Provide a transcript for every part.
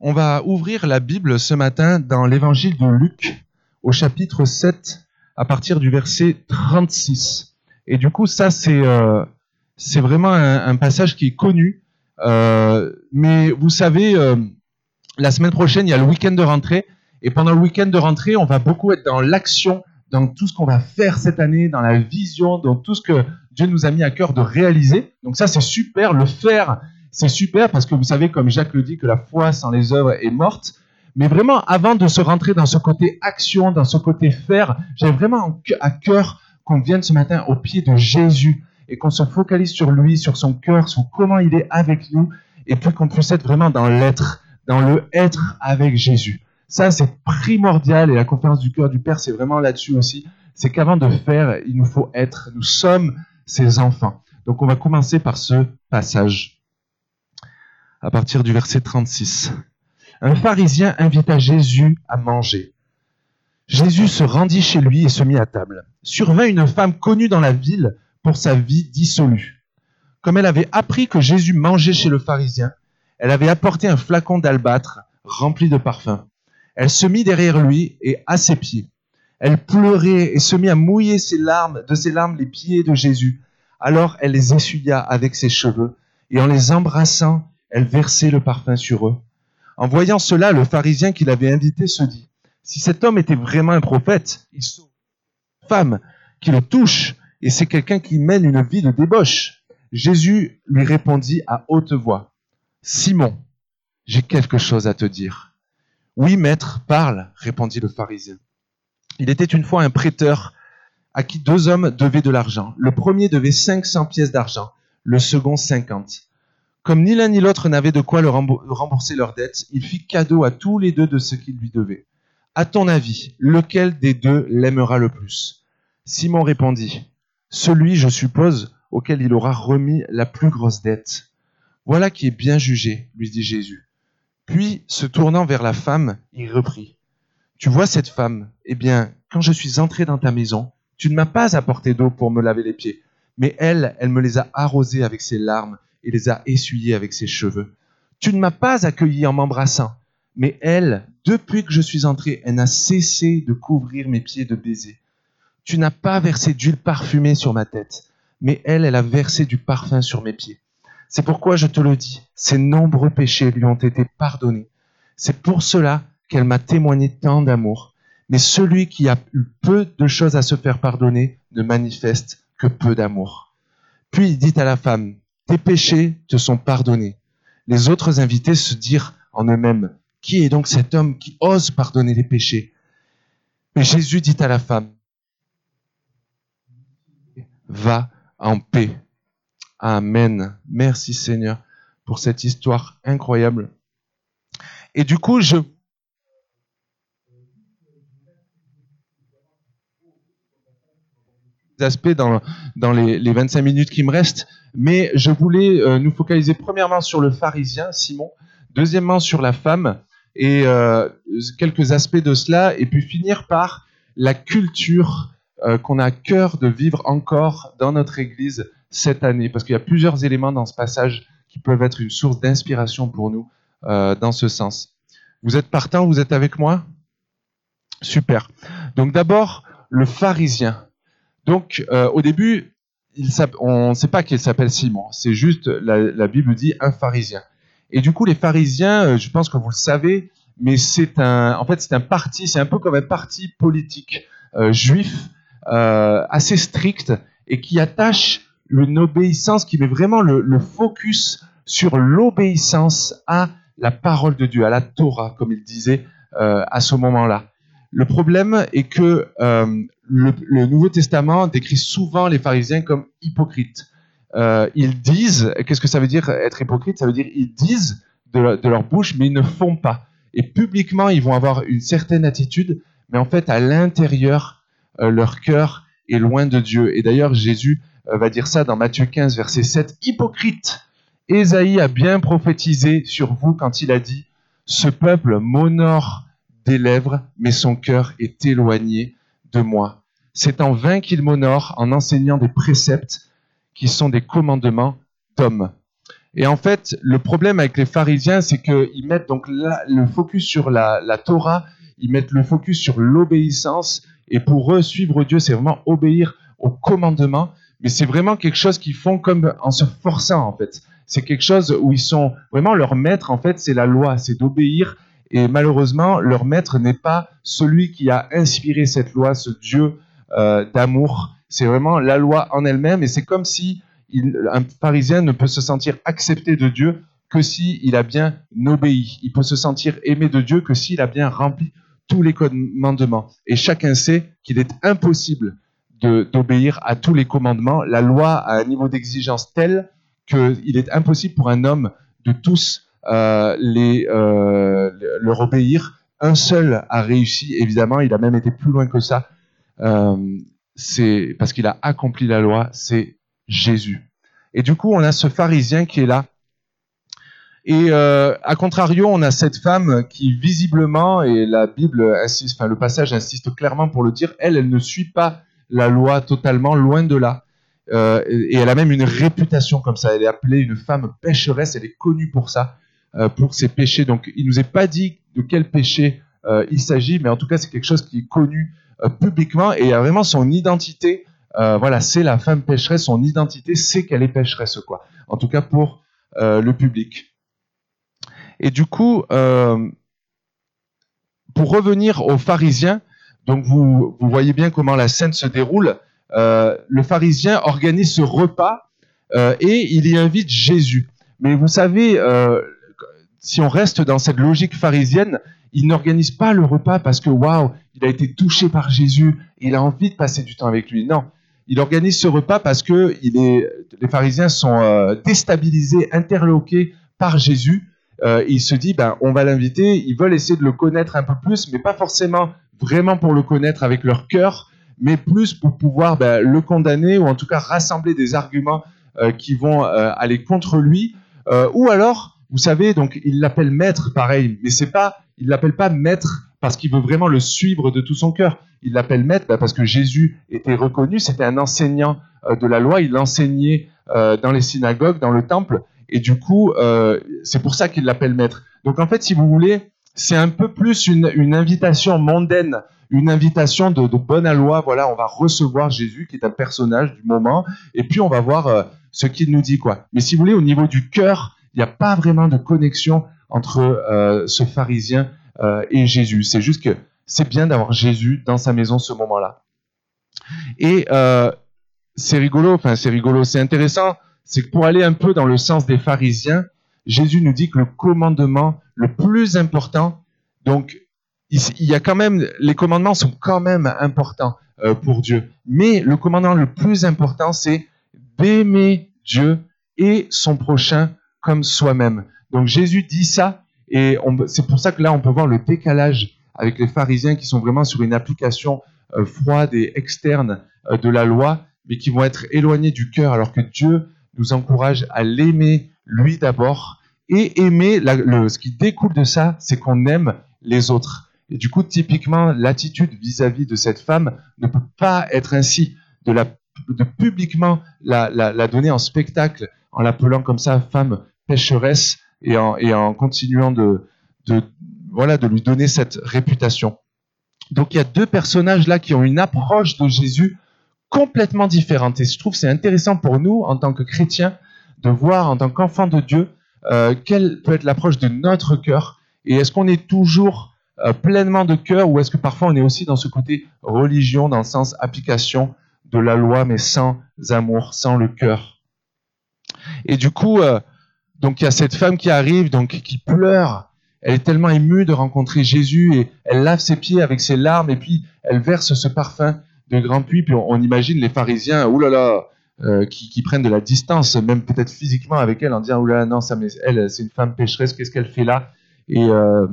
On va ouvrir la Bible ce matin dans l'évangile de Luc, au chapitre 7, à partir du verset 36. Et du coup, ça, c'est vraiment un passage qui est connu. Mais vous savez, la semaine prochaine, il y a le week-end de rentrée. Et pendant le week-end de rentrée, on va beaucoup être dans l'action, dans tout ce qu'on va faire cette année, dans la vision, dans tout ce que Dieu nous a mis à cœur de réaliser. Donc ça, c'est super. Le faire, c'est super parce que vous savez, comme Jacques le dit, que la foi sans les œuvres est morte. Mais vraiment, avant de se rentrer dans ce côté action, dans ce côté faire, j'ai vraiment à cœur qu'on vienne ce matin au pied de Jésus et qu'on se focalise sur lui, sur son cœur, sur comment il est avec nous, et puis qu'on puisse être vraiment dans l'être, dans le être avec Jésus. Ça, c'est primordial, et la conférence du cœur du Père, c'est vraiment là-dessus aussi. C'est qu'avant de faire, il nous faut être. Nous sommes ses enfants. Donc, on va commencer par ce passage, à partir du verset 36. Un pharisien invita Jésus à manger. Jésus se rendit chez lui et se mit à table. Survint une femme connue dans la ville pour sa vie dissolue. Comme elle avait appris que Jésus mangeait chez le pharisien, elle avait apporté un flacon d'albâtre rempli de parfum. Elle se mit derrière lui et à ses pieds. Elle pleurait et se mit à mouiller de ses larmes les pieds de Jésus. Alors elle les essuya avec ses cheveux et en les embrassant, elle versait le parfum sur eux. En voyant cela, le pharisien qui l'avait invité se dit, « Si cet homme était vraiment un prophète, il sauve une femme qui le touche et c'est quelqu'un qui mène une vie de débauche. » Jésus lui répondit à haute voix, « Simon, j'ai quelque chose à te dire. » « Oui, maître, parle, répondit le pharisien. Il était une fois un prêteur à qui 2 hommes devaient de l'argent. Le premier devait 500 pièces d'argent, le second 50. Comme ni l'un ni l'autre n'avait de quoi rembourser leur dette, il fit cadeau à tous les deux de ce qu'ils lui devaient. À ton avis, lequel des deux l'aimera le plus ? Simon répondit, celui, je suppose, auquel il aura remis la plus grosse dette. Voilà qui est bien jugé, lui dit Jésus. Puis, se tournant vers la femme, il reprit. Tu vois cette femme ? Eh bien, quand je suis entré dans ta maison, tu ne m'as pas apporté d'eau pour me laver les pieds, mais elle me les a arrosés avec ses larmes et les a essuyés avec ses cheveux. Tu ne m'as pas accueilli en m'embrassant, mais elle, depuis que je suis entré, elle n'a cessé de couvrir mes pieds de baisers. Tu n'as pas versé d'huile parfumée sur ma tête, mais elle a versé du parfum sur mes pieds. C'est pourquoi je te le dis, ses nombreux péchés lui ont été pardonnés. C'est pour cela qu'elle m'a témoigné tant d'amour. Mais celui qui a eu peu de choses à se faire pardonner ne manifeste que peu d'amour. Puis il dit à la femme, tes péchés te sont pardonnés. Les autres invités se dirent en eux-mêmes, qui est donc cet homme qui ose pardonner les péchés ? Mais Jésus dit à la femme, va en paix. Amen. Merci Seigneur pour cette histoire incroyable. Et du coup, aspects dans les 25 minutes qui me restent, mais je voulais nous focaliser premièrement sur le pharisien, Simon, deuxièmement sur la femme, et quelques aspects de cela, et puis finir par la culture qu'on a à cœur de vivre encore dans notre Église cette année, parce qu'il y a plusieurs éléments dans ce passage qui peuvent être une source d'inspiration pour nous dans ce sens. Vous êtes partants, vous êtes avec moi ? Super. Donc d'abord, le pharisien. Donc au début, on ne sait pas qu'il s'appelle Simon, c'est juste, la Bible dit un pharisien. Et du coup, les pharisiens, je pense que vous le savez, mais c'est un parti, c'est un peu comme un parti politique juif, assez strict, et qui attache une obéissance, qui met vraiment le focus sur l'obéissance à la parole de Dieu, à la Torah, comme il disait à ce moment-là. Le problème est que le Nouveau Testament décrit souvent les pharisiens comme hypocrites. Ils disent, qu'est-ce que ça veut dire être hypocrite ? Ça veut dire ils disent de leur bouche, mais ils ne font pas. Et publiquement, ils vont avoir une certaine attitude, mais en fait, à l'intérieur, leur cœur est loin de Dieu. Et d'ailleurs, Jésus va dire ça dans Matthieu 15, verset 7. « Hypocrite, Ésaïe a bien prophétisé sur vous quand il a dit « Ce peuple m'honore des lèvres, mais son cœur est éloigné de moi. C'est en vain qu'il m'honore en enseignant des préceptes qui sont des commandements d'hommes. » Et en fait, le problème avec les pharisiens, c'est qu'ils mettent donc le focus sur la Torah, ils mettent le focus sur l'obéissance, et pour eux, suivre Dieu, c'est vraiment obéir aux commandements, mais c'est vraiment quelque chose qu'ils font comme en se forçant, en fait. C'est quelque chose où ils sont vraiment leur maître, en fait, c'est la loi, c'est d'obéir, et malheureusement, leur maître n'est pas celui qui a inspiré cette loi, ce Dieu d'amour. C'est vraiment la loi en elle-même, et c'est comme si un pharisien ne peut se sentir accepté de Dieu que s'il a bien obéi. Il peut se sentir aimé de Dieu que s'il a bien rempli tous les commandements. Et chacun sait qu'il est impossible d'obéir à tous les commandements. La loi a un niveau d'exigence tel qu'il est impossible pour un homme de tous leur obéir. Un seul a réussi, évidemment, il a même été plus loin que ça. C'est parce qu'il a accompli la loi, c'est Jésus. Et du coup, on a ce pharisien qui est là. Et à contrario, on a cette femme qui visiblement, et la Bible insiste, enfin le passage insiste clairement pour le dire, elle ne suit pas la loi totalement, loin de là. Et elle a même une réputation comme ça. Elle est appelée une femme pécheresse, elle est connue pour ça, pour ses péchés. Donc il nous est pas dit de quel péché il s'agit, mais en tout cas c'est quelque chose qui est connu publiquement, et il y a vraiment son identité. Voilà, c'est la femme pécheresse, son identité, c'est qu'elle est pécheresse, quoi. En tout cas pour le public. Et du coup, pour revenir aux pharisiens, donc vous voyez bien comment la scène se déroule. Le pharisien organise ce repas et il y invite Jésus. Mais vous savez, si on reste dans cette logique pharisienne, il n'organise pas le repas parce que waouh, il a été touché par Jésus, il a envie de passer du temps avec lui. Non, il organise ce repas parce que les pharisiens sont déstabilisés, interloqués par Jésus. Il se dit, on va l'inviter, ils veulent essayer de le connaître un peu plus, mais pas forcément vraiment pour le connaître avec leur cœur, mais plus pour pouvoir le condamner, ou en tout cas rassembler des arguments qui vont aller contre lui, ou alors, vous savez, donc il l'appelle maître, pareil, mais il l'appelle pas maître parce qu'il veut vraiment le suivre de tout son cœur. Il l'appelle maître parce que Jésus était reconnu, c'était un enseignant de la loi, il enseignait dans les synagogues, dans le temple, et du coup, c'est pour ça qu'il l'appelle maître. Donc en fait, si vous voulez, c'est un peu plus une invitation mondaine, une invitation de bonne aloi. Voilà, on va recevoir Jésus, qui est un personnage du moment, et puis on va voir ce qu'il nous dit, quoi. Mais si vous voulez, au niveau du cœur, il n'y a pas vraiment de connexion entre ce pharisien et Jésus. C'est juste que c'est bien d'avoir Jésus dans sa maison ce moment-là. Et c'est rigolo, c'est intéressant, c'est que pour aller un peu dans le sens des pharisiens, Jésus nous dit que le commandement le plus important, donc il y a quand même, les commandements sont quand même importants pour Dieu, mais le commandement le plus important, c'est d'aimer Dieu et son prochain comme soi-même. Donc Jésus dit ça, et c'est pour ça que là on peut voir le décalage avec les pharisiens qui sont vraiment sur une application froide et externe de la loi, mais qui vont être éloignés du cœur, alors que Dieu nous encourage à l'aimer lui d'abord, et aimer, ce qui découle de ça, c'est qu'on aime les autres. Et du coup, typiquement, l'attitude vis-à-vis de cette femme ne peut pas être ainsi, de publiquement la donner en spectacle, en l'appelant comme ça femme pécheresse, et en continuant de lui donner cette réputation. Donc il y a deux personnages là qui ont une approche de Jésus complètement différente. Et je trouve que c'est intéressant pour nous, en tant que chrétiens, de voir en tant qu'enfants de Dieu, quelle peut être l'approche de notre cœur. Et est-ce qu'on est toujours pleinement de cœur, ou est-ce que parfois on est aussi dans ce côté religion, dans le sens application de la loi, mais sans amour, sans le cœur. Et du coup, donc il y a cette femme qui arrive, donc qui pleure. Elle est tellement émue de rencontrer Jésus, et elle lave ses pieds avec ses larmes, et puis elle verse ce parfum de grand puits. Puis on imagine les pharisiens, qui prennent de la distance, même peut-être physiquement avec elle, en disant oulala, non, elle, c'est une femme pécheresse, qu'est-ce qu'elle fait là? Et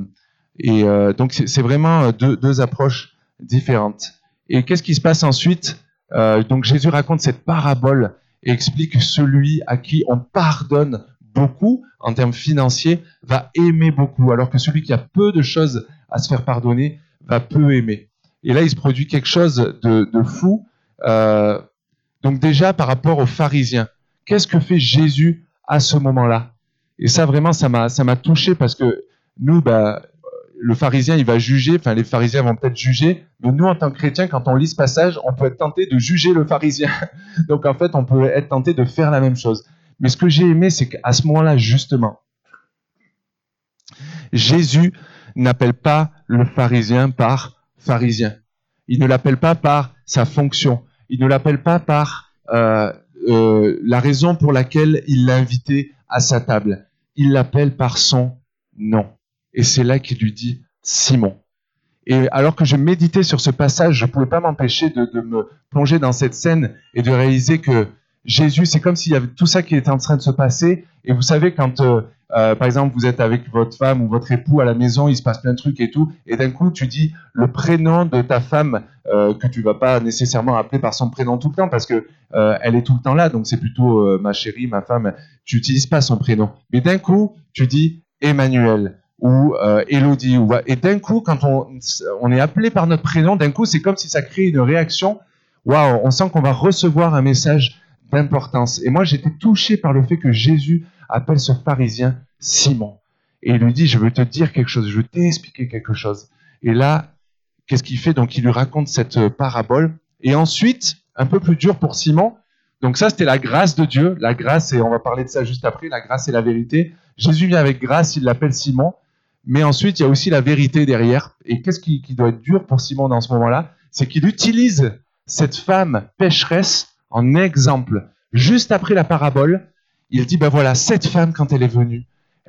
donc c'est vraiment deux approches différentes. Et qu'est-ce qui se passe ensuite? Donc Jésus raconte cette parabole et explique celui à qui on pardonne beaucoup en termes financiers va aimer beaucoup, alors que celui qui a peu de choses à se faire pardonner va peu aimer. Et là, il se produit quelque chose de fou. Donc déjà, par rapport aux pharisiens, qu'est-ce que fait Jésus à ce moment-là. Et ça, vraiment, ça m'a touché parce que nous, le pharisien, il va juger, enfin, les pharisiens vont peut-être juger, mais nous, en tant que chrétiens, quand on lit ce passage, on peut être tenté de juger le pharisien. Donc, en fait, on peut être tenté de faire la même chose. Mais ce que j'ai aimé, c'est qu'à ce moment-là, justement, Jésus n'appelle pas le pharisien par pharisien. Il ne l'appelle pas par sa fonction. Il ne l'appelle pas par la raison pour laquelle il l'a invité à sa table. Il l'appelle par son nom. Et c'est là qu'il lui dit Simon. Et alors que je méditais sur ce passage, je ne pouvais pas m'empêcher de me plonger dans cette scène et de réaliser que Jésus, c'est comme s'il y avait tout ça qui était en train de se passer. Et vous savez, quand, par exemple, vous êtes avec votre femme ou votre époux à la maison, il se passe plein de trucs et tout, et d'un coup, tu dis le prénom de ta femme, que tu vas pas nécessairement appeler par son prénom tout le temps, parce que elle est tout le temps là, donc c'est plutôt ma chérie, ma femme, tu n'utilises pas son prénom. Mais d'un coup, tu dis Emmanuel ou Élodie. Et d'un coup, quand on est appelé par notre prénom, d'un coup, c'est comme si ça crée une réaction. Waouh, on sent qu'on va recevoir un message d'importance. Et moi, j'étais touché par le fait que Jésus appelle ce pharisien Simon. Et il lui dit, je veux te dire quelque chose, je veux t'expliquer quelque chose. Et là, qu'est-ce qu'il fait? Donc, il lui raconte cette parabole. Et ensuite, un peu plus dur pour Simon. Donc ça, c'était la grâce de Dieu. La grâce, et on va parler de ça juste après, la grâce et la vérité. Jésus vient avec grâce, il l'appelle Simon. Mais ensuite, il y a aussi la vérité derrière. Et qu'est-ce qui doit être dur pour Simon dans ce moment-là? C'est qu'il utilise cette femme pécheresse en exemple. Juste après la parabole, il dit, voilà, cette femme, quand elle est venue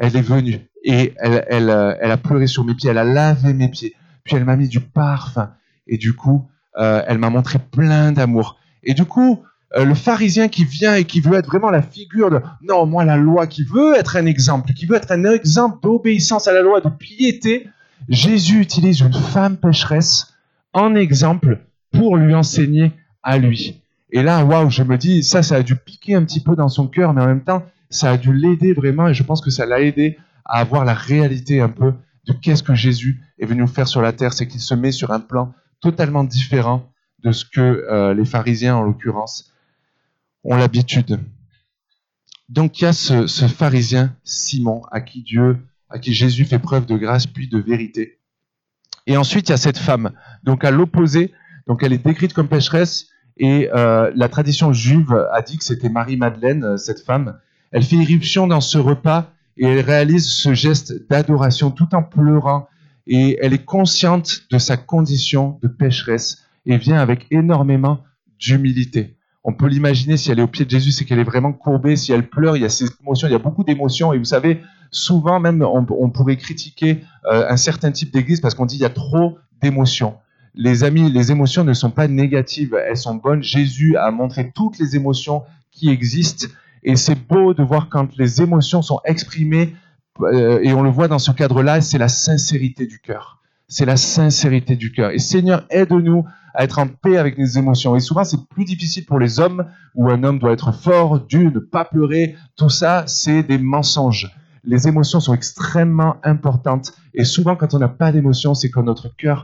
et elle a pleuré sur mes pieds, elle a lavé mes pieds, puis elle m'a mis du parfum. Et du coup, elle m'a montré plein d'amour. Et du coup, le pharisien qui vient et qui veut être vraiment la figure de, non, moi, la loi, qui veut être un exemple d'obéissance à la loi, de piété, Jésus utilise une femme pécheresse en exemple pour lui enseigner à lui. Et là, waouh, je me dis, ça a dû piquer un petit peu dans son cœur, mais en même temps, ça a dû l'aider vraiment, et je pense que ça l'a aidé à avoir la réalité un peu de qu'est-ce que Jésus est venu faire sur la terre. C'est qu'il se met sur un plan totalement différent de ce que les pharisiens, en l'occurrence, ont l'habitude. Donc il y a ce pharisien Simon à qui Jésus fait preuve de grâce puis de vérité. Et ensuite il y a cette femme, donc à l'opposé, donc elle est décrite comme pécheresse et la tradition juive a dit que c'était Marie-Madeleine, cette femme. Elle fait irruption dans ce repas et elle réalise ce geste d'adoration tout en pleurant et elle est consciente de sa condition de pécheresse et vient avec énormément d'humilité. On peut l'imaginer, si elle est au pied de Jésus, c'est qu'elle est vraiment courbée. Si elle pleure, il y a ces émotions, il y a beaucoup d'émotions. Et vous savez, souvent même, on pourrait critiquer un certain type d'église parce qu'on dit qu'il y a trop d'émotions. Les amis, les émotions ne sont pas négatives, elles sont bonnes. Jésus a montré toutes les émotions qui existent. Et c'est beau de voir quand les émotions sont exprimées, et on le voit dans ce cadre-là, c'est la sincérité du cœur. C'est la sincérité du cœur. Et Seigneur, aide-nous à être en paix avec les émotions. Et souvent, c'est plus difficile pour les hommes, où un homme doit être fort, dur, ne pas pleurer. Tout ça, c'est des mensonges. Les émotions sont extrêmement importantes. Et souvent, quand on n'a pas d'émotions, c'est que notre cœur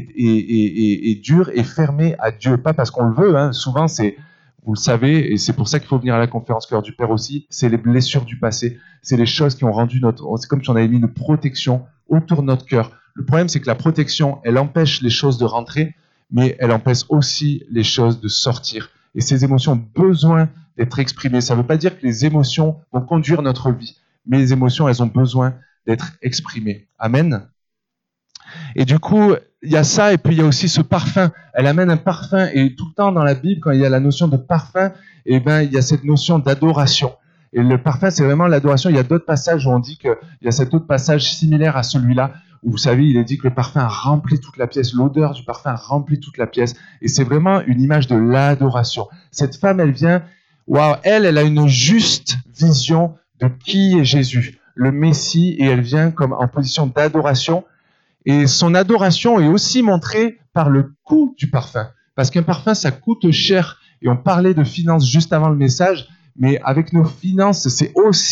est dur et fermé à Dieu. Pas parce qu'on le veut, hein. Souvent, c'est, vous le savez, et c'est pour ça qu'il faut venir à la conférence Cœur du Père aussi, c'est les blessures du passé. C'est les choses qui ont rendu c'est comme si on avait mis une protection autour de notre cœur. Le problème, c'est que la protection, elle empêche les choses de rentrer, mais elle empêche aussi les choses de sortir. Et ces émotions ont besoin d'être exprimées. Ça ne veut pas dire que les émotions vont conduire notre vie, mais les émotions, elles ont besoin d'être exprimées. Amen. Et du coup, il y a ça, et puis il y a aussi ce parfum. Elle amène un parfum, et tout le temps dans la Bible, quand il y a la notion de parfum, il y a cette notion d'adoration. Et le parfum, c'est vraiment l'adoration. Il y a d'autres passages où on dit qu'il y a cet autre passage similaire à celui-là, où vous savez, il est dit que le parfum remplit toute la pièce, l'odeur du parfum remplit toute la pièce. Et c'est vraiment une image de l'adoration. Cette femme, elle vient, waouh, elle a une juste vision de qui est Jésus, le Messie, et elle vient comme en position d'adoration. Et son adoration est aussi montrée par le coût du parfum. Parce qu'un parfum, ça coûte cher. Et on parlait de finances juste avant le message, mais avec nos finances, c'est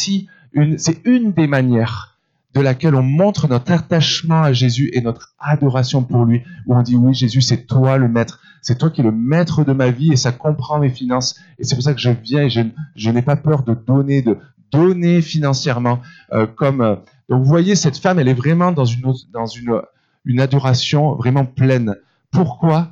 une des manières de laquelle on montre notre attachement à Jésus et notre adoration pour lui, où on dit oui, Jésus, c'est toi le maître, c'est toi qui es le maître de ma vie et ça comprend mes finances. Et c'est pour ça que je viens et je n'ai pas peur de donner, donner financièrement. Donc vous voyez, cette femme, elle est vraiment dans une adoration vraiment pleine. Pourquoi ?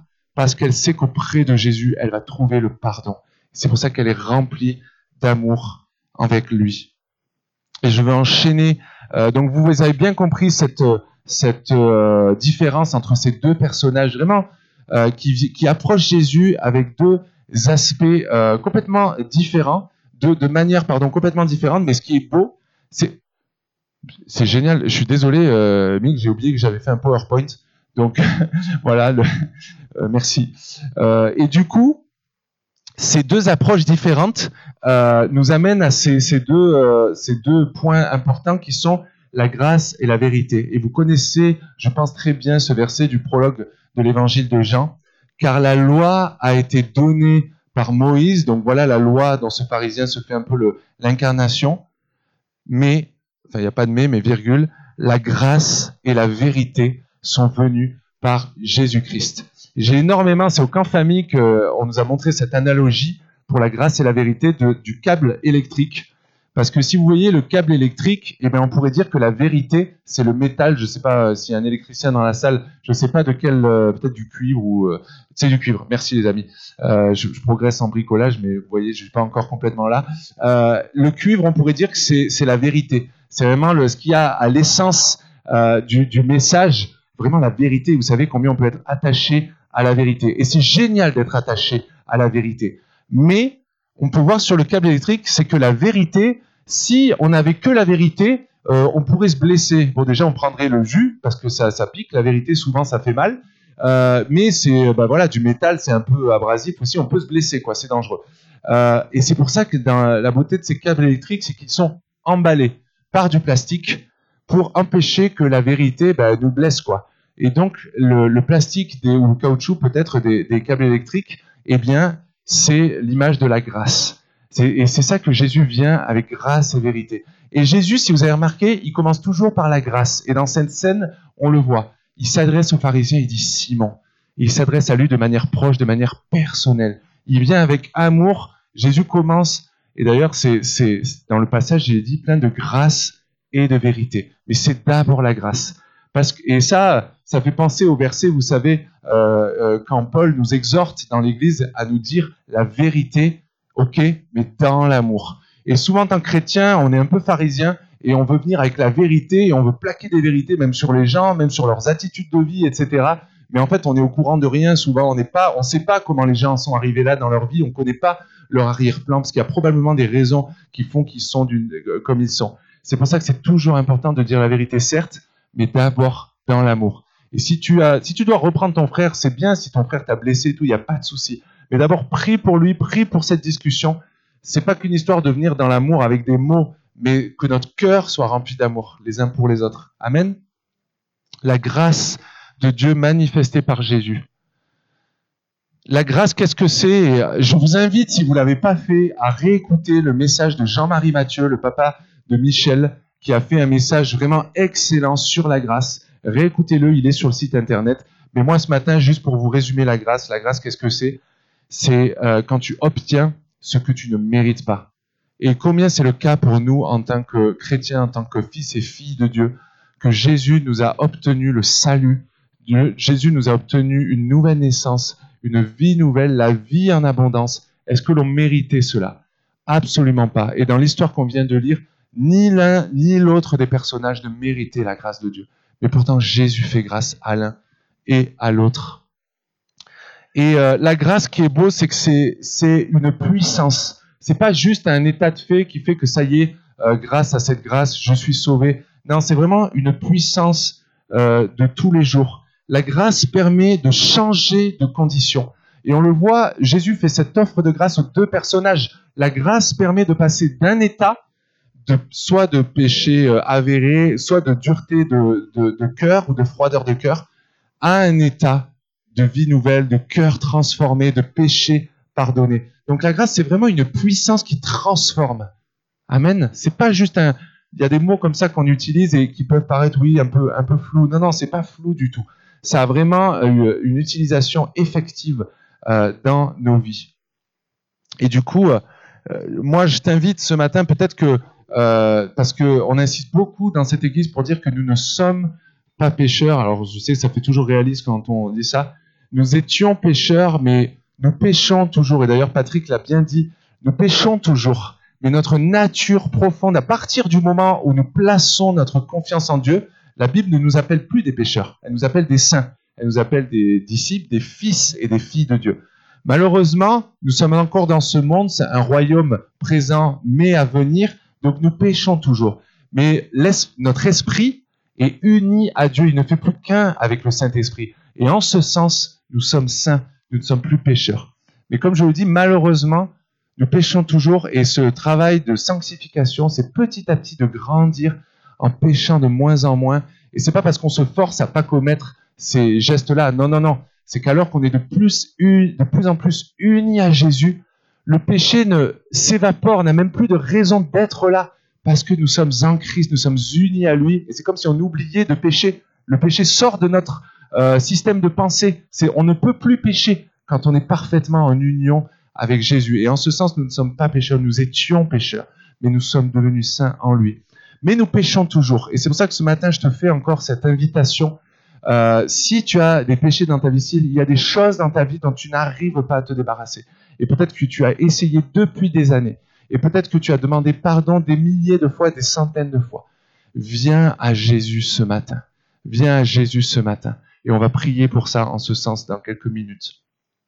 Parce qu'elle sait qu'auprès de Jésus, elle va trouver le pardon. C'est pour ça qu'elle est remplie d'amour avec lui. Et je vais enchaîner. Donc vous avez bien compris cette différence entre ces deux personnages, vraiment qui approchent Jésus avec deux aspects complètement différents, de manière complètement différente. Mais ce qui est beau, c'est génial. Je suis désolé, Mick, j'ai oublié que j'avais fait un PowerPoint. Donc voilà, merci. Et du coup, ces deux approches différentes nous amènent à ces deux points importants qui sont la grâce et la vérité. Et vous connaissez, je pense très bien, ce verset du prologue de l'évangile de Jean. Car la loi a été donnée par Moïse, donc voilà la loi dont ce pharisien se fait un peu l'incarnation. Mais, enfin il n'y a pas de mais virgule, la grâce et la vérité sont venues par Jésus-Christ. J'ai énormément, c'est au camp famille qu'on nous a montré cette analogie pour la grâce et la vérité du câble électrique. Parce que si vous voyez le câble électrique, eh bien on pourrait dire que la vérité, c'est le métal. Je ne sais pas s'il y a un électricien dans la salle, je ne sais pas de quel, peut-être du cuivre ou... c'est du cuivre, merci les amis. Je progresse en bricolage, mais vous voyez, je ne suis pas encore complètement là. Le cuivre, on pourrait dire que c'est la vérité. C'est vraiment ce qu'il y a à l'essence du message, vraiment la vérité. Vous savez combien on peut être attaché à la vérité. Et c'est génial d'être attaché à la vérité. Mais on peut voir sur le câble électrique, c'est que la vérité, si on n'avait que la vérité, on pourrait se blesser. Bon, déjà, on prendrait le jus, parce que ça pique. La vérité, souvent, ça fait mal. Mais c'est du métal, c'est un peu abrasif aussi. On peut se blesser, quoi. C'est dangereux. Et c'est pour ça que dans la beauté de ces câbles électriques, c'est qu'ils sont emballés par du plastique pour empêcher que la vérité nous blesse, quoi. Et donc, le plastique ou le caoutchouc, peut-être, des câbles électriques, eh bien, c'est l'image de la grâce. Et c'est ça que Jésus vient avec grâce et vérité. Et Jésus, si vous avez remarqué, il commence toujours par la grâce. Et dans cette scène, on le voit. Il s'adresse aux pharisiens, il dit Simon. Il s'adresse à lui de manière proche, de manière personnelle. Il vient avec amour. Jésus commence, et d'ailleurs, c'est dans le passage, il est dit plein de grâce et de vérité. Mais c'est d'abord la grâce. Et ça fait penser au verset, vous savez, quand Paul nous exhorte dans l'Église à nous dire la vérité, ok, mais dans l'amour. Et souvent, en tant que chrétien, on est un peu pharisien et on veut venir avec la vérité et on veut plaquer des vérités, même sur les gens, même sur leurs attitudes de vie, etc. Mais en fait, on est au courant de rien. Souvent, on ne sait pas comment les gens sont arrivés là dans leur vie. On ne connaît pas leur arrière-plan parce qu'il y a probablement des raisons qui font qu'ils sont comme ils sont. C'est pour ça que c'est toujours important de dire la vérité, certes, mais d'abord dans l'amour. Et si tu dois reprendre ton frère, c'est bien. Si ton frère t'a blessé et tout, il n'y a pas de souci. Mais d'abord, prie pour lui, prie pour cette discussion. C'est pas qu'une histoire de venir dans l'amour avec des mots, mais que notre cœur soit rempli d'amour, les uns pour les autres. Amen. La grâce de Dieu manifestée par Jésus. La grâce, qu'est-ce que c'est ? Je vous invite, si vous l'avez pas fait, à réécouter le message de Jean-Marie Mathieu, le papa de Michel, qui a fait un message vraiment excellent sur la grâce. Réécoutez-le, il est sur le site internet. Mais moi, ce matin, juste pour vous résumer la grâce, qu'est-ce que c'est ? C'est quand tu obtiens ce que tu ne mérites pas. Et combien c'est le cas pour nous en tant que chrétiens, en tant que fils et filles de Dieu, que Jésus nous a obtenu le salut, Jésus nous a obtenu une nouvelle naissance, une vie nouvelle, la vie en abondance. Est-ce que l'on méritait cela ? Absolument pas. Et dans l'histoire qu'on vient de lire, ni l'un ni l'autre des personnages ne méritaient la grâce de Dieu. Mais pourtant, Jésus fait grâce à l'un et à l'autre. Et la grâce qui est beau, c'est que c'est une puissance. C'est pas juste un état de fait qui fait que ça y est, grâce à cette grâce, je suis sauvé. Non, c'est vraiment une puissance de tous les jours. La grâce permet de changer de condition. Et on le voit, Jésus fait cette offre de grâce aux deux personnages. La grâce permet de passer d'un état, soit de péché avéré, soit de dureté de cœur ou de froideur de cœur, à un état de vie nouvelle, de cœur transformé, de péché pardonné. Donc la grâce, c'est vraiment une puissance qui transforme. Amen. C'est pas juste il y a des mots comme ça qu'on utilise et qui peuvent paraître, oui, un peu flous. Non, c'est pas flou du tout. Ça a vraiment une utilisation effective dans nos vies. Et du coup, moi, je t'invite ce matin, peut-être que parce qu'on insiste beaucoup dans cette église pour dire que nous ne sommes pas pécheurs. Alors je sais que ça fait toujours réaliste quand on dit ça. Nous étions pécheurs, mais nous péchons toujours. Et d'ailleurs, Patrick l'a bien dit, nous péchons toujours. Mais notre nature profonde, à partir du moment où nous plaçons notre confiance en Dieu, la Bible ne nous appelle plus des pécheurs. Elle nous appelle des saints. Elle nous appelle des disciples, des fils et des filles de Dieu. Malheureusement, nous sommes encore dans ce monde, c'est un royaume présent, mais à venir, donc nous péchons toujours. Mais notre esprit est uni à Dieu, il ne fait plus qu'un avec le Saint-Esprit. Et en ce sens, nous sommes saints, nous ne sommes plus pécheurs. Mais comme je le dis, malheureusement, nous péchons toujours, et ce travail de sanctification, c'est petit à petit de grandir en péchant de moins en moins. Et c'est pas parce qu'on se force à pas commettre ces gestes-là. Non, non, non. C'est qu'alors qu'on est de plus en plus unis à Jésus, le péché ne s'évapore, n'a même plus de raison d'être là, parce que nous sommes en Christ, nous sommes unis à lui, et c'est comme si on oubliait de pécher. Le péché sort de notre système de pensée. On ne peut plus pécher quand on est parfaitement en union avec Jésus. Et en ce sens, nous ne sommes pas pécheurs, nous étions pécheurs, mais nous sommes devenus saints en lui. Mais nous péchons toujours. Et c'est pour ça que ce matin, je te fais encore cette invitation. Si tu as des péchés dans ta vie, s'il y a des choses dans ta vie dont tu n'arrives pas à te débarrasser, et peut-être que tu as essayé depuis des années, et peut-être que tu as demandé pardon des milliers de fois, des centaines de fois, viens à Jésus ce matin. Viens à Jésus ce matin. Et on va prier pour ça en ce sens dans quelques minutes.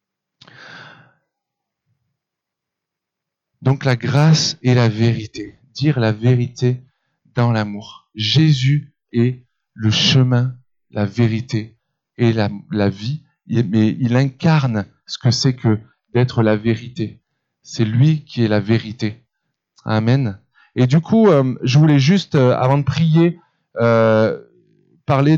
Donc la grâce et la vérité. Dire la vérité dans l'amour. Jésus est le chemin, la vérité et la vie, mais il incarne ce que c'est que d'être la vérité. C'est lui qui est la vérité. Amen. Et du coup, je voulais juste, avant de prier, parler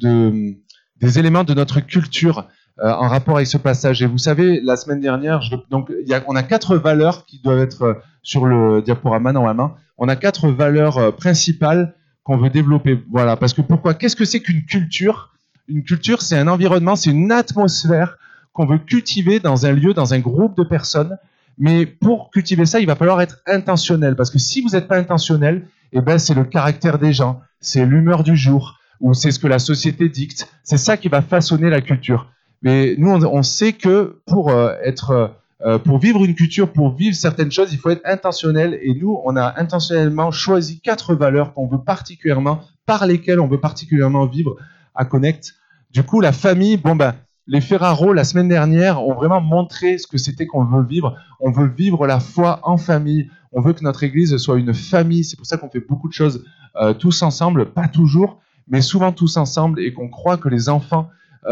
des éléments de notre culture en rapport avec ce passage. Et vous savez, la semaine dernière, on a 4 valeurs qui doivent être sur le diaporama normalement. On a 4 valeurs principales qu'on veut développer. Voilà. Parce que pourquoi ? Qu'est-ce que c'est qu'une culture ? Une culture, c'est un environnement, c'est une atmosphère qu'on veut cultiver dans un lieu, dans un groupe de personnes. Mais pour cultiver ça, il va falloir être intentionnel. Parce que si vous n'êtes pas intentionnel, eh ben, c'est le caractère des gens, c'est l'humeur du jour, ou c'est ce que la société dicte. C'est ça qui va façonner la culture. Mais nous, on sait que pour vivre une culture, pour vivre certaines choses, il faut être intentionnel. Et nous, on a intentionnellement choisi 4 valeurs par lesquelles on veut particulièrement vivre à Connect. Du coup, la famille, les Ferraro, la semaine dernière, ont vraiment montré ce que c'était qu'on veut vivre. On veut vivre la foi en famille. On veut que notre église soit une famille. C'est pour ça qu'on fait beaucoup de choses tous ensemble, pas toujours, mais souvent tous ensemble, et qu'on croit que les enfants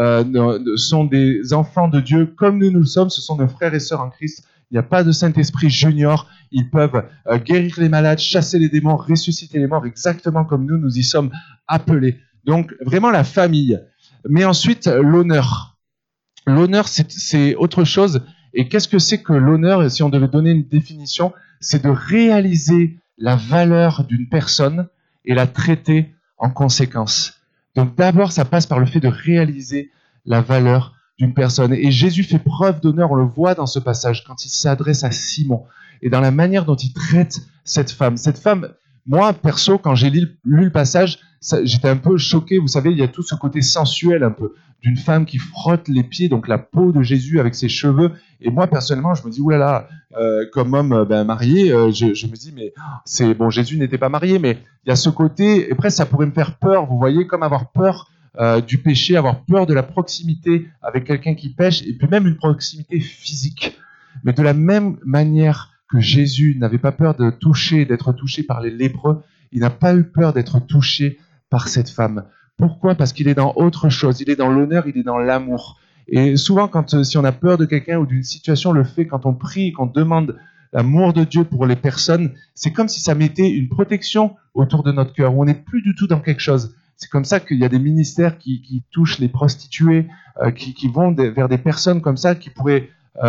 sont des enfants de Dieu comme nous le sommes. Ce sont nos frères et sœurs en Christ. Il n'y a pas de Saint-Esprit junior. Ils peuvent guérir les malades, chasser les démons, ressusciter les morts, exactement comme nous y sommes appelés. Donc, vraiment la famille. Mais ensuite, l'honneur. L'honneur, c'est autre chose. Et qu'est-ce que c'est que l'honneur ? Si on devait donner une définition, c'est de réaliser la valeur d'une personne et la traiter en conséquence. Donc d'abord, ça passe par le fait de réaliser la valeur d'une personne. Et Jésus fait preuve d'honneur, on le voit dans ce passage, quand il s'adresse à Simon, et dans la manière dont il traite cette femme. Cette femme, moi, perso, quand j'ai lu le passage, j'étais un peu choqué. Vous savez, il y a tout ce côté sensuel un peu, d'une femme qui frotte les pieds, donc la peau de Jésus avec ses cheveux. Et moi, personnellement, je me dis, oulala, comme homme marié, je me dis, mais c'est bon, Jésus n'était pas marié, mais il y a ce côté, et presque ça pourrait me faire peur, vous voyez, comme avoir peur du péché, avoir peur de la proximité avec quelqu'un qui pêche, et puis même une proximité physique. Mais de la même manière que Jésus n'avait pas peur d'être touché par les lépreux, il n'a pas eu peur d'être touché par cette femme. Pourquoi ? Parce qu'il est dans autre chose, il est dans l'honneur, il est dans l'amour. Et souvent, si on a peur de quelqu'un ou d'une situation, le fait quand on prie, qu'on demande l'amour de Dieu pour les personnes, c'est comme si ça mettait une protection autour de notre cœur, où on n'est plus du tout dans quelque chose. C'est comme ça qu'il y a des ministères qui touchent les prostituées, qui vont vers des personnes comme ça, qui pourraient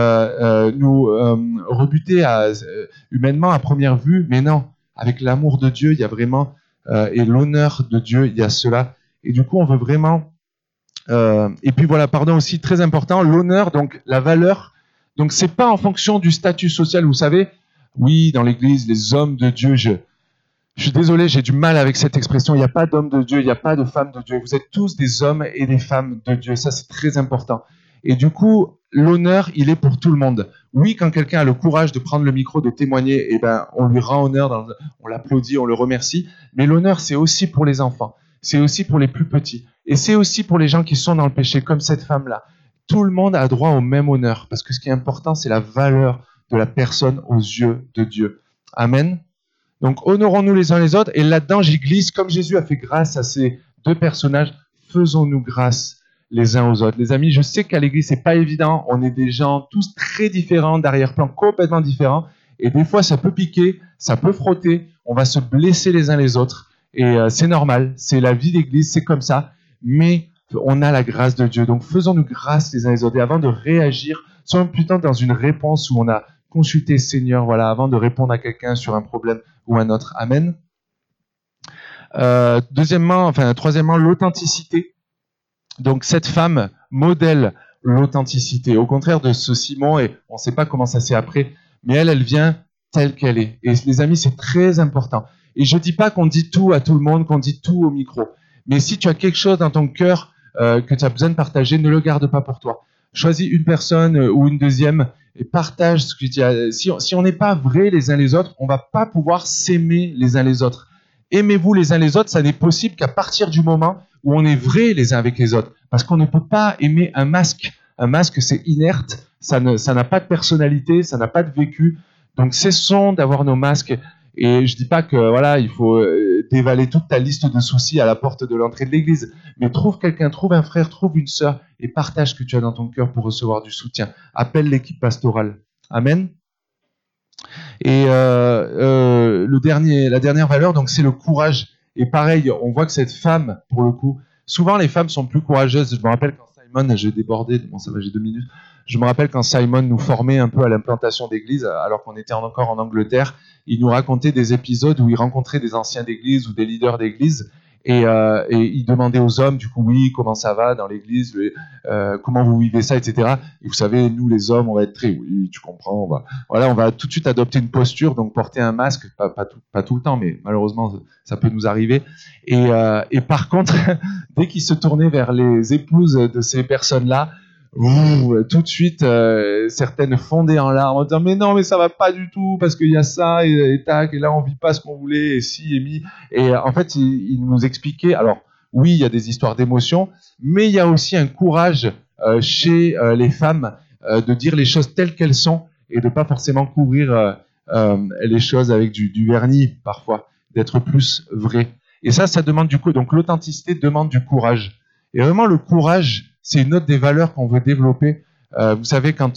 nous rebuter humainement à première vue, mais non, avec l'amour de Dieu, il y a vraiment, et l'honneur de Dieu, il y a cela. Et du coup, on veut vraiment... et puis voilà, pardon, aussi très important, l'honneur, donc la valeur. Donc c'est pas en fonction du statut social, vous savez. Oui, dans l'Église, les hommes de Dieu, Je suis désolé, j'ai du mal avec cette expression. Il n'y a pas d'homme de Dieu, il n'y a pas de femme de Dieu. Vous êtes tous des hommes et des femmes de Dieu. Ça, c'est très important. Et du coup, l'honneur, il est pour tout le monde. Oui, quand quelqu'un a le courage de prendre le micro, de témoigner, eh ben, on lui rend honneur, on l'applaudit, on le remercie. Mais l'honneur, c'est aussi pour les enfants. C'est aussi pour les plus petits. Et c'est aussi pour les gens qui sont dans le péché, comme cette femme-là. Tout le monde a droit au même honneur. Parce que ce qui est important, c'est la valeur de la personne aux yeux de Dieu. Amen. Donc, honorons-nous les uns les autres. Et là-dedans, j'y glisse, comme Jésus a fait grâce à ces deux personnages, faisons-nous grâce les uns aux autres. Les amis, je sais qu'à l'église, c'est pas évident. On est des gens tous très différents, d'arrière-plan complètement différents. Et des fois, ça peut piquer, ça peut frotter. On va se blesser les uns les autres. Et c'est normal. C'est la vie d'église, c'est comme ça. Mais on a la grâce de Dieu. Donc, faisons-nous grâce les uns les autres. Et avant de réagir, soyons plutôt dans une réponse où on a consulté Seigneur, voilà, avant de répondre à quelqu'un sur un problème ou un autre. Amen. Troisièmement, l'authenticité. Donc cette femme modèle l'authenticité. Au contraire de ce Simon, et on ne sait pas comment ça s'est après, mais elle vient telle qu'elle est. Et les amis, c'est très important. Et je ne dis pas qu'on dit tout à tout le monde, qu'on dit tout au micro. Mais si tu as quelque chose dans ton cœur que tu as besoin de partager, ne le garde pas pour toi. Choisis une personne ou une deuxième et partage ce que tu as. Si on n'est pas vrai les uns les autres, on ne va pas pouvoir s'aimer les uns les autres. Aimez-vous les uns les autres, ça n'est possible qu'à partir du moment où on est vrai les uns avec les autres. Parce qu'on ne peut pas aimer un masque. Un masque, c'est inerte, ça n'a pas de personnalité, ça n'a pas de vécu. Donc cessons d'avoir nos masques. Et je dis pas que voilà, il faut dévaler toute ta liste de soucis à la porte de l'entrée de l'église. Mais trouve quelqu'un, trouve un frère, trouve une sœur et partage ce que tu as dans ton cœur pour recevoir du soutien. Appelle l'équipe pastorale. Amen. Et la dernière valeur, donc, c'est le courage. Et pareil, on voit que cette femme, pour le coup, souvent les femmes sont plus courageuses. Je me rappelle quand Simon, j'ai débordé, bon ça va, j'ai 2 minutes. Je me rappelle quand Simon nous formait un peu à l'implantation d'église, alors qu'on était encore en Angleterre, il nous racontait des épisodes où il rencontrait des anciens d'église ou des leaders d'église. Et il demandait aux hommes, du coup, oui, comment ça va dans l'église, comment vous vivez ça, etc. Et vous savez, nous les hommes, on va être très, oui, tu comprends, on va tout de suite adopter une posture, donc porter un masque, pas tout le temps, mais malheureusement, ça peut nous arriver. Et par contre, dès qu'il se tournait vers les épouses de ces personnes-là, tout de suite, certaines fondaient en larmes en disant mais non, mais ça va pas du tout parce qu'il y a ça et tac, et là on vit pas ce qu'on voulait et si et mi. Et en fait, il nous expliquait. Alors oui, il y a des histoires d'émotion, mais il y a aussi un courage chez les femmes de dire les choses telles qu'elles sont et de pas forcément couvrir les choses avec du vernis parfois, d'être plus vrai. Et ça demande du coup, donc l'authenticité demande du courage. Et vraiment le courage, c'est une autre des valeurs qu'on veut développer. Vous savez, quand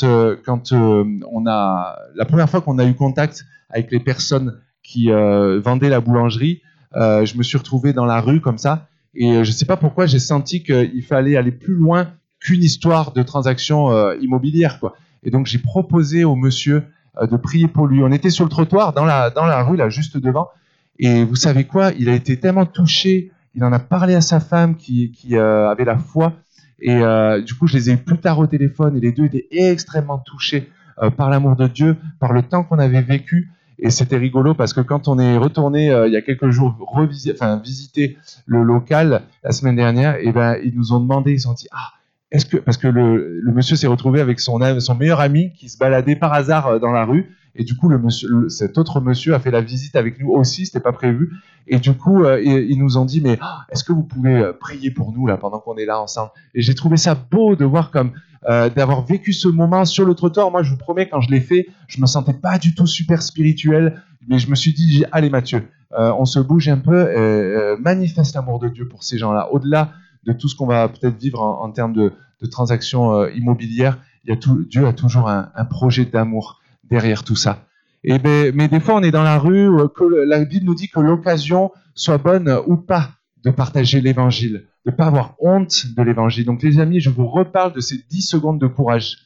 on a la première fois qu'on a eu contact avec les personnes qui vendaient la boulangerie, je me suis retrouvé dans la rue comme ça, et je ne sais pas pourquoi j'ai senti qu'il fallait aller plus loin qu'une histoire de transaction immobilière, quoi. Et donc j'ai proposé au monsieur de prier pour lui. On était sur le trottoir dans la rue là, juste devant, et vous savez quoi, il a été tellement touché. Il en a parlé à sa femme qui avait la foi. Et du coup, je les ai eu plus tard au téléphone et les deux étaient extrêmement touchés par l'amour de Dieu, par le temps qu'on avait vécu. Et c'était rigolo parce que quand on est retourné il y a quelques jours visiter le local la semaine dernière, et ben ils nous ont demandé, ils ont dit parce que le monsieur s'est retrouvé avec son meilleur ami qui se baladait par hasard dans la rue. Et du coup, cet autre monsieur a fait la visite avec nous aussi, c'était pas prévu. Et du coup, ils nous ont dit, mais est-ce que vous pouvez prier pour nous là pendant qu'on est là ensemble? Et j'ai trouvé ça beau de voir comme d'avoir vécu ce moment sur le trottoir. Moi, je vous promets, quand je l'ai fait, je me sentais pas du tout super spirituel, mais je me suis dit, allez Mathieu, on se bouge un peu, manifeste l'amour de Dieu pour ces gens-là. Au-delà de tout ce qu'on va peut-être vivre en termes de transactions immobilières, Dieu a toujours un projet d'amour derrière tout ça. Mais des fois, on est dans la rue, la Bible nous dit que l'occasion soit bonne ou pas de partager l'évangile, de ne pas avoir honte de l'évangile. Donc les amis, je vous reparle de ces 10 secondes de courage.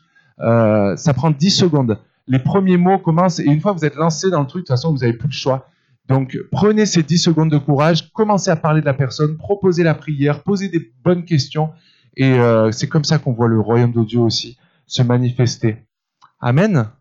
Ça prend 10 secondes. Les premiers mots commencent, et une fois que vous êtes lancé dans le truc, de toute façon, vous n'avez plus le choix. Donc prenez ces 10 secondes de courage, commencez à parler de la personne, proposez la prière, posez des bonnes questions, et c'est comme ça qu'on voit le royaume de Dieu aussi se manifester. Amen.